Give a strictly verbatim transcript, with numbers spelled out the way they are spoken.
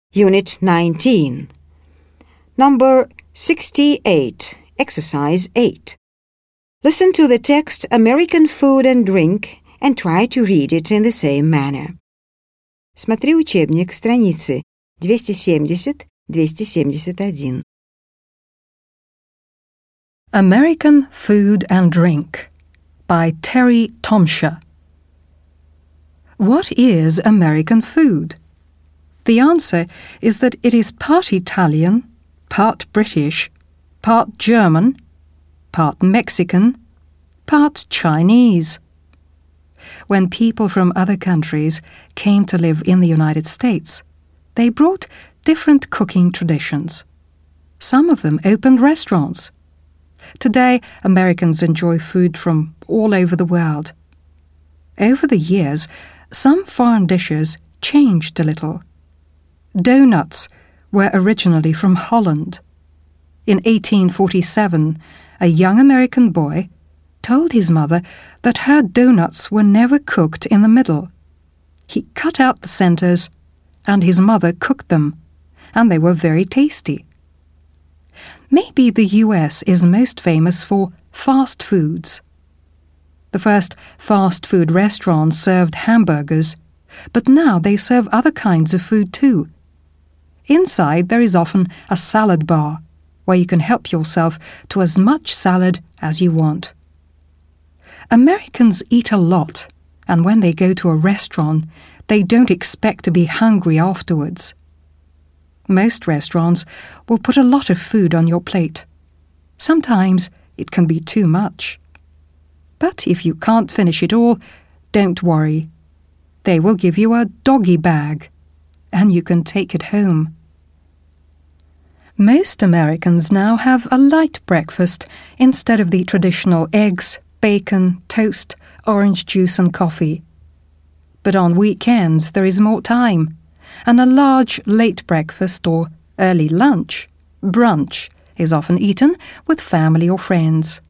Unit nineteen. Number sixty-eight, Exercise eight. Listen to the text American Food and Drink and try to read it in the same manner. Смотри учебник, страницы двести семьдесят — двести семьдесят один. American Food and Drink by Terry Tomsher. What is American food? The answer is that it is part Italian, part British, part German, part Mexican, part Chinese. When people from other countries came to live in the United States, they brought different cooking traditions. Some of them opened restaurants. Today, Americans enjoy food from all over the world. Over the years, some foreign dishes changed a little. Donuts were originally from Holland. In eighteen forty-seven, a young American boy told his mother that her donuts were never cooked in the middle. He cut out the centers, and his mother cooked them, and they were very tasty. Maybe the U S is most famous for fast foods. The first fast food restaurants served hamburgers, but now they serve other kinds of food too. Inside there is often a salad bar, where you can help yourself to as much salad as you want. Americans eat a lot, and when they go to a restaurant, they don't expect to be hungry afterwards. Most restaurants will put a lot of food on your plate. Sometimes it can be too much. But if you can't finish it all, don't worry. They will give you a doggy bag, and you can take it home. Most Americans now have a light breakfast instead of the traditional eggs, bacon, toast, orange juice and coffee. But on weekends there is more time, and a large late breakfast or early lunch, brunch, is often eaten with family or friends.